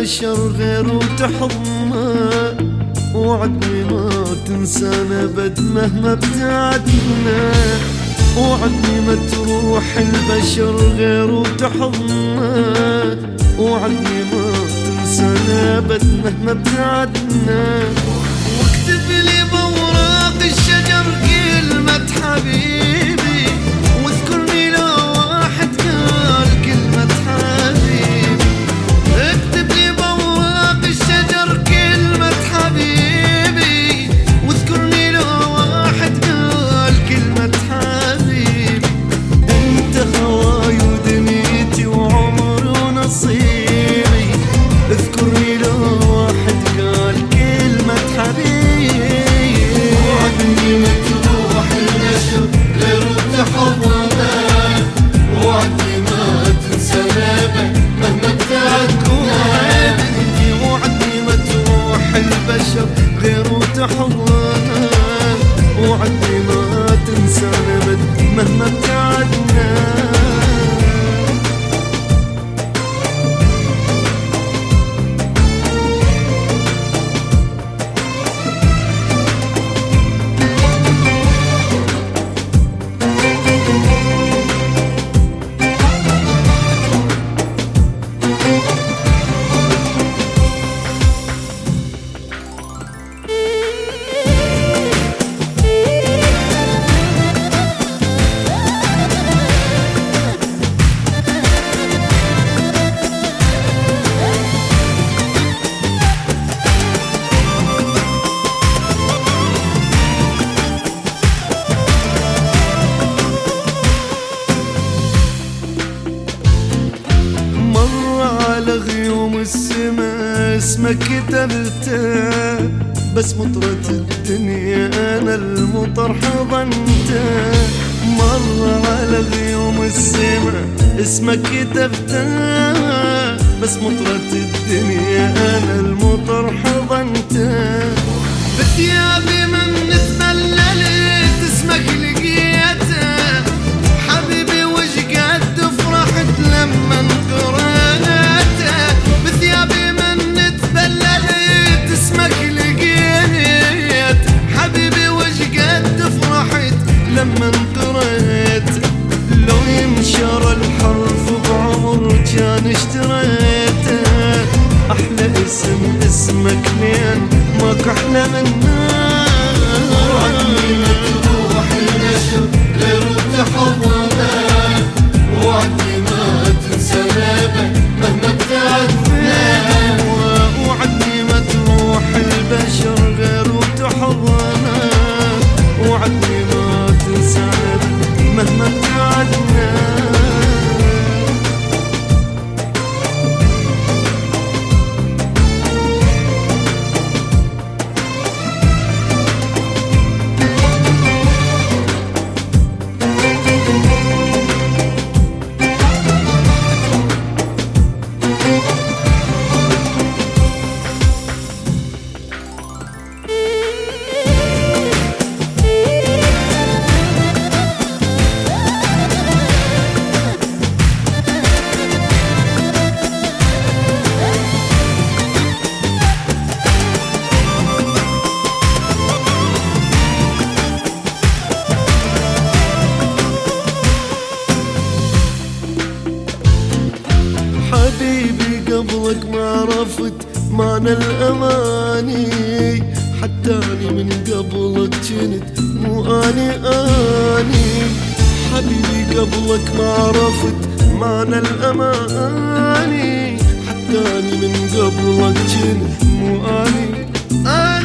البشر غير وتحضنا، وعدني ما تنسانا أبد مهما ابتعدنا. وعدني ما تروح البشر غير وتحضنا، وعدني ما تنسانا أبد مهما ابتعدنا. واكتب لي بأوراق الشجر كلمة حبيبي، واذكرني لو واحد قال كلمة حبيبي. اكتب لي بأوراق الشجر كلمة حبيبي، واذكرني لو واحد قال كلمة حبيبي. انت هواي ودنيتي وعمري ونصيبي، اذكرني لو واحد قال كلمة حبيبي. وعدني ما تروح البشر غير وتحضنا، وعدني ما تنسانا أبد مهما ابتعدنا. وعدني ما تروح البشر غير وتحضنا، وعدني ما تنسانا أبد مهما ابتعدنا. غيوم السما اسمك كتبته، بس مطرة الدنيا أنا المطر حضنته. مر على غيوم السما اسمك كتبته، بس مطرة الدنيا أنا المطر حضنته. بثيابي من تبللت اسمك لقيته، حبيبي وش قد فرحت لما انقرأت. بثيابي من تبللت اسمك لقيت، حبيبي وش قد فرحت لما انقريت. لو ينشر الحرف بعمر كان اشتريته، احلى اسم اسمك لين ماكو احلى منه. وعدني ما تروح البشر غير وتحضنا، وعدني ما تنسانا أبد مهما ابتعدنا. وعدني ما تروح البشر غير وتحضنا، وعدني ما تنسانا مهما ابتعدنا. حبيبي قبلك ما عرفت معنى الأماني، حتى أني من قبلك جنت مو أني. حبيبي قبلك ما عرفت معنى الأماني، حتى أني من قبلك جنت مو أني.